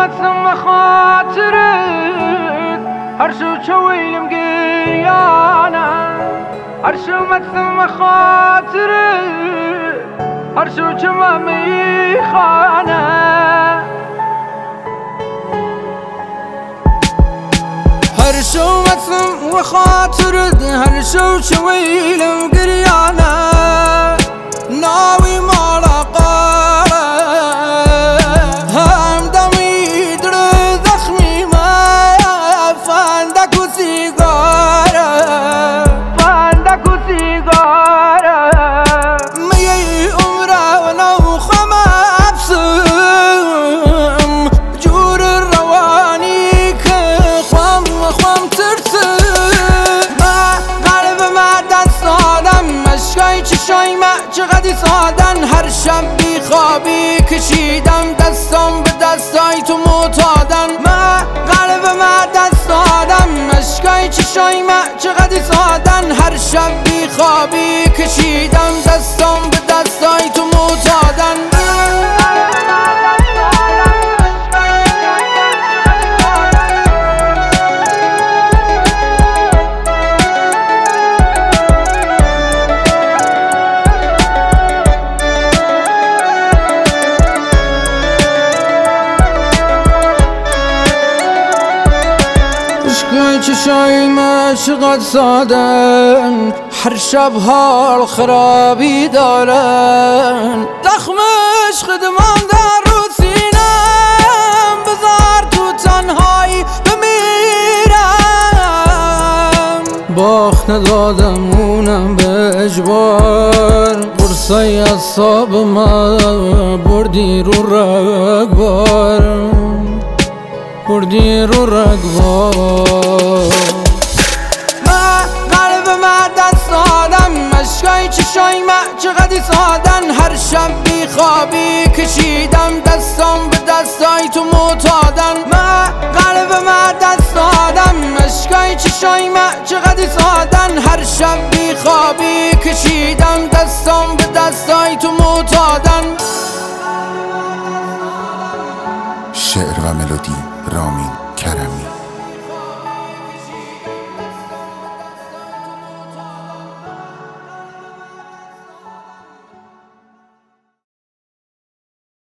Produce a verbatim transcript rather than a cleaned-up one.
متم خاطرت هرشو شويلم قريانا هرشو متم خاطرت هرشو شمامي خانا هرشو متم وخاطرت هرشو شويلم قريانا ناوي مالا قارا هم دمي در زخمي ما فاندك وسيجارة فاندك وسيجارة مي عمره ولو خما ابسم جور الروانيك خوام خوام ترسم ما قلب ما دست آدم مشکای چشای ما چقدر سادن هر شب بی خوابی کشیدم دستم به دستای تو معتادن ما قلب ما دست آدم مشکای چشای ما چقدر سادن هر شب بی خوابی کشیدم دستم به دستای تو معتادن عشقای چشای ما چقدر سادن هر شب حال خرابی دارن زخم عشق دمان در رو سینم بذار تو تنهایی بمیرم باخت ندادم اونم به اجبار قرصای اعصاب ما بردی رو رگبار بردی رو رگبار ما قلب ما دست آدم مشکای چشای ما چقدر سادن هر شب بی خوابی کشیدم دستم به دستای تو معتادن ما قلب ما دست آدم مشکای چشای ما چقدر سادن هر شب بی خوابی کشیدم دستم به دستای تو معتادن. شعر و ملودی رامین کرمی.